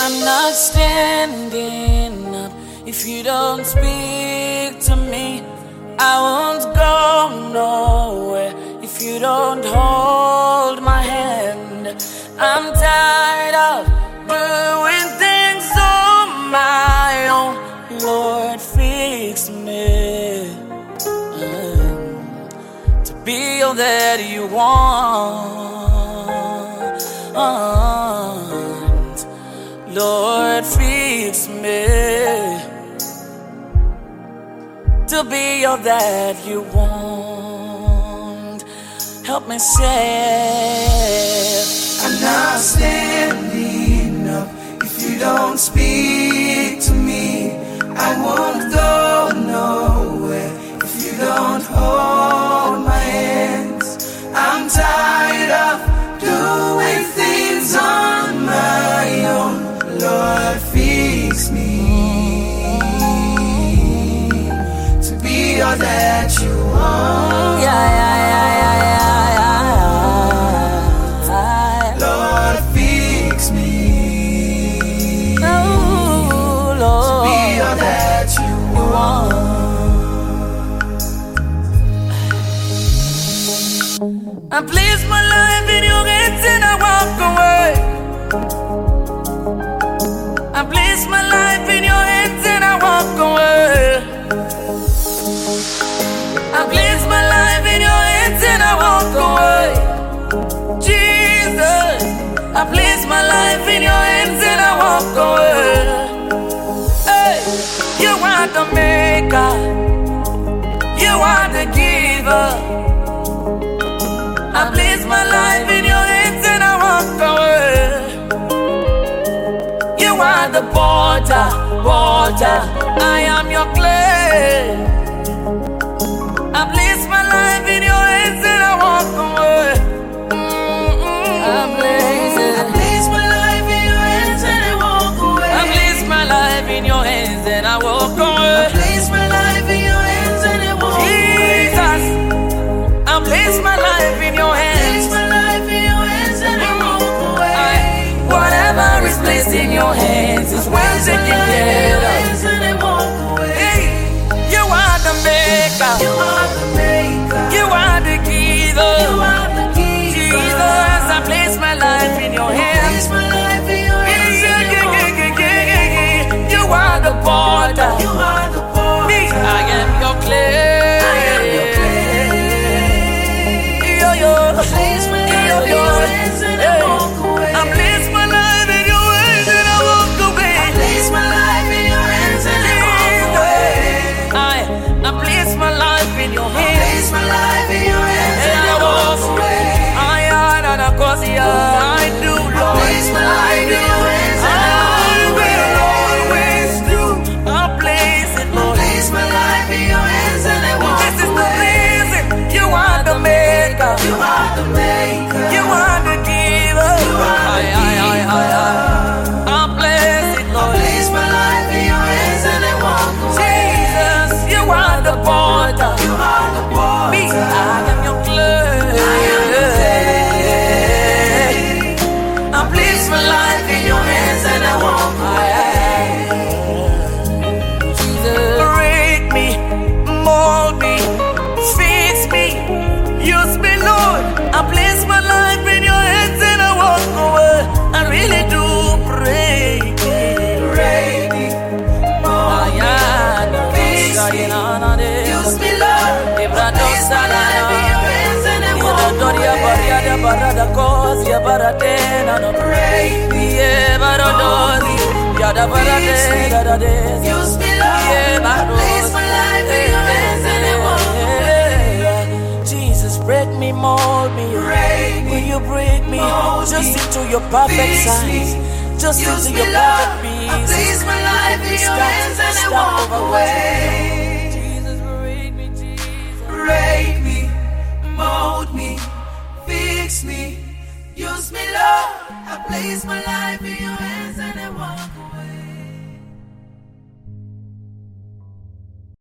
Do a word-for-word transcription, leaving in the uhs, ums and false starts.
I'm not standing up if you don't speak to me. I won't go nowhere if you don't hold my hand. I'm tired of doing things on my own. Lord, fix me um, to be all that you want. Lord, fix me to be all that you want. Help me say, I'm not standing up if you don't speak to me. I won't go nowhere if you don't hold my hands. I'm tired of doing things on my own. Lord, fix me to be all that you want. Yeah, yeah, yeah, yeah, yeah, yeah. Lord, fix me Oh, Lord, to be all that you want. I place my life in your hands and I walk away. I place my life in your hands and I walk away. I place my life in your hands and I walk away. Jesus, I place my life in your hands and I walk away. Hey, you are the maker, you are the giver. I place my life in your hands and I walk away. You are the potter, potter, I am your clay. I place my life in your hands and I walk away. Mm-mm. I place it. I place my life in your hands and I walk away. I place my life in your hands and I walk away. I place my life in your hands and I walk away. Jesus, I place my life in your hands. Place my life in your hands and I walk away. Whatever is placed in your hands is well taken care of. Hey, you are the maker, You are the maker. you are the giver. You are the giver. Jesus, I place my life in your hands. Place my life in your hands Yeah, and yeah, I yeah, walk yeah, yeah, yeah, yeah. You are the potter, You are the potter. me, I am your clay. I am your clay. Yo, yo. Place my life Yo, in yo. your hands and I Hey. walk away. I place my life in your hands and I walk away. Place my life in your hands and I walk away. I, I place my life in your hands Place my life in your hands and and I I walk walk away. away. I am an akosia, I do, Lord. Place my life in your hands and I I walk will away. always do. I place it, Lord. Place my life in your hands and I walk This is the away. reason you are the maker, You are the maker. you are the giver. You are the I, I, I, I, I, I place it, Lord. Place my life in your hands and I walk away. Jesus, you are the potter. You are the Me, potter. I am your clay. I am the clay. I place my life in your hands and I walk away. Jesus, break me, mold me, fix me, use me, Lord. I place my life in your hands and I walk away. I really do pray. Break me, mold me, fix me, use me, Lord. Place my life in your hands and I walk away. Break me, use me, Lord. Place my life in your hands and I walk away. Jesus, break me, mold me. Break Will me, you break me mold just me, into your perfect fix me, size? Just use into me, your Lord. perfect I peace. place my life in your hands and I walk away. Jesus, break me, Jesus. Break me, mold me, fix me, use me, Lord. I place my life in your hands.